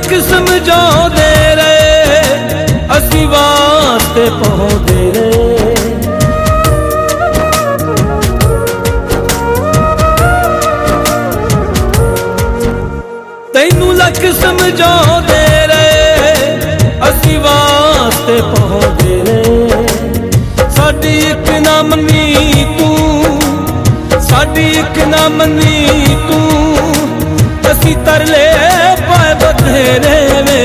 लख समझाते रहे असी वास्ते पाउंदे रहे। तैनू लख समझाते रहे असी वास्ते पाउंदे रहे। साडी इक ना मनी तू, साडी इक ना मनी तू, असी तरले पाए बथेरे वे।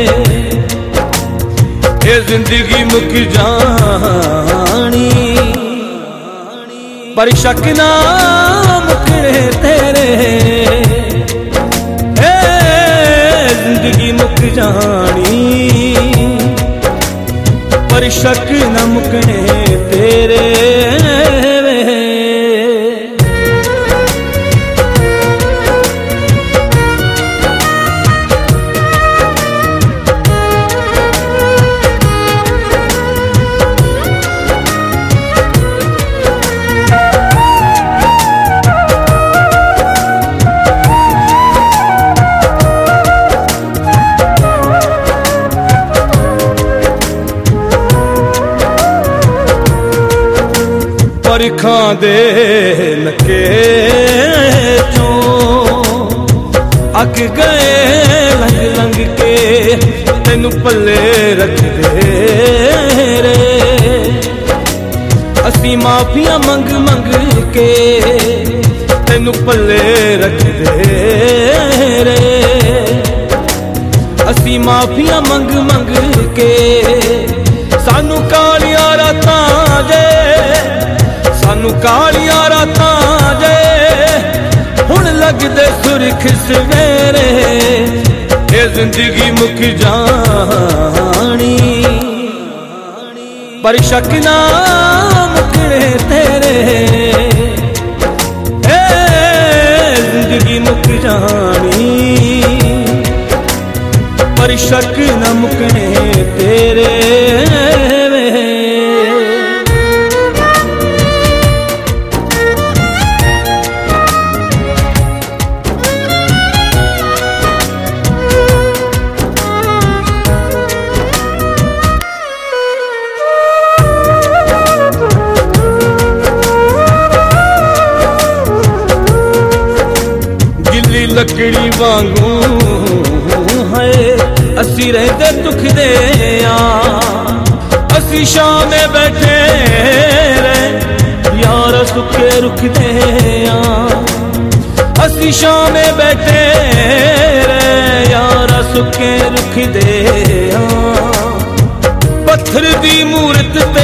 ये जिंदगी मुक जानी पर शक ना मुकने तेरे। जिंदगी मुक जानी पर शक न मुकने तेरे। परखां दे नके चों अक गए लंघ लंघ के तेनू पल्ले रखदे रे। असी माफिया मंग मंग के तेनू पल्ले रखदे रे। असी माफिया मंग मंग के सानू कालिया रातां जे, सानू कालिया रातां जे हुण लगदे सुरख सवेरे। ये जिंदगी मुक जानी पर शक ना मुकने तेरे। जिंदगी मुक जानी पर शक न मुकने तेरे। लकड़ी वांगू है असी रहते दुख दे असी शाम में बैठे रहे यार सुखे रुख दे। असी शाम में बैठे रहे यार सुखे रुख दे। पत्थर दी मूरत ते,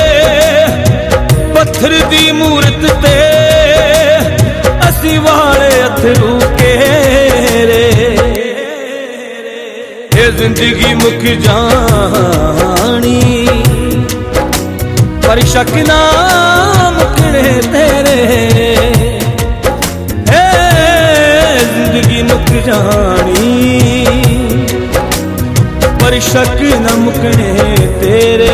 पत्थर दी मूरत ते असी वाले अथरू के रे। ये जिंदगी मुक जानी पर शक ना मुकने तेरे। जिंदगी मुक जानी पर शक न मुकने तेरे।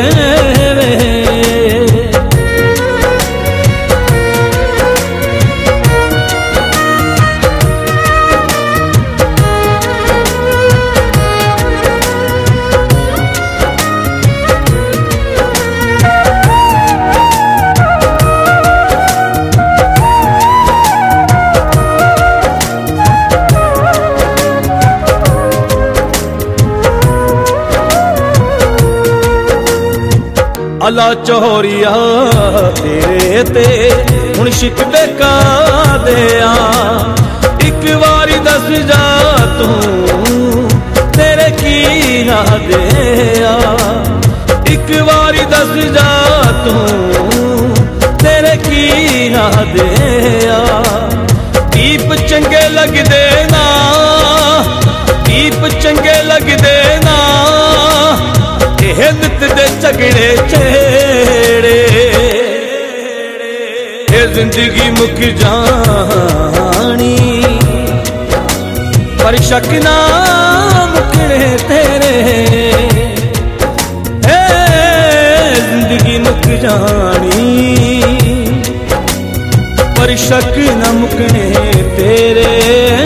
अला चोरिया तेरे ते हुण शिकवे का दिया। एक बारी दस जा तू तेरे की ना दिया। एक बारी दस जा तू तेरे की ना दिया। दीप चंगे लगदे ना, दीप चंगे लगदे ना, नित दे झगड़े छेड़े। ये जिंदगी मुक जानी पर शक ना मुकने तेरे। जिंदगी मुक जानी पर शक न मुकने तेरे।